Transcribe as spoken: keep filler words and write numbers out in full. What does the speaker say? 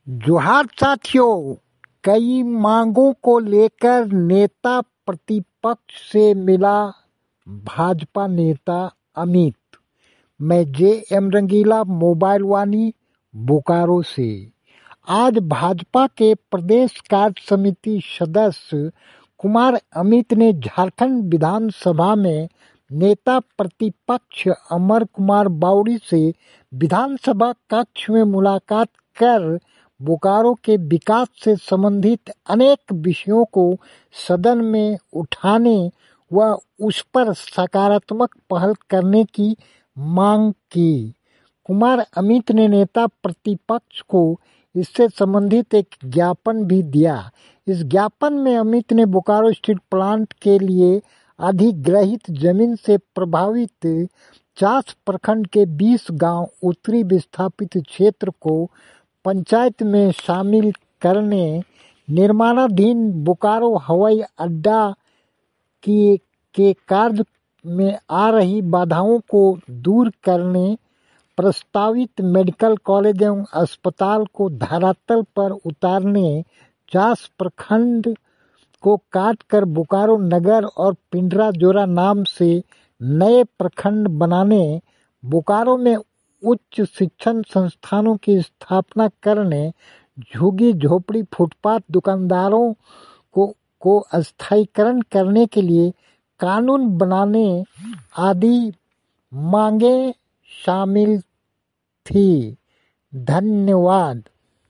जोहार साथियों, कई मांगों को लेकर नेता प्रतिपक्ष से मिला भाजपा नेता अमित। मैं J M Rangila, mobile Vani, Bokaro से। आज भाजपा के प्रदेश कार्य समिति सदस्य कुमार अमित ने झारखंड विधानसभा में नेता प्रतिपक्ष अमर कुमार बावरी से विधानसभा कक्ष में मुलाकात कर बोकारो के विकास से संबंधित अनेक विषयों को सदन में उठाने व उस पर सकारात्मक पहल करने की मांग की। कुमार अमित ने नेता प्रतिपक्ष को इससे संबंधित एक ज्ञापन भी दिया। इस ज्ञापन में अमित ने बोकारो स्टील प्लांट के लिए अधिग्रहित जमीन से प्रभावित चास प्रखंड के बीस गांव उत्तरी विस्थापित क्षेत्र को पंचायत में शामिल करने, निर्माणाधीन बोकारो हवाई अड्डा की के कार्य में आ रही बाधाओं को दूर करने, प्रस्तावित मेडिकल कॉलेज एवं अस्पताल को धरातल पर उतारने, चास प्रखंड को काटकर बोकारो नगर और पिंडरा जोरा नाम से नए प्रखंड बनाने, बोकारो में उच्च शिक्षण संस्थानों की स्थापना करने, झुग्गी झोपड़ी फुटपाथ दुकानदारों को को अस्थायीकरण करने के लिए कानून बनाने आदि मांगे शामिल थी। धन्यवाद।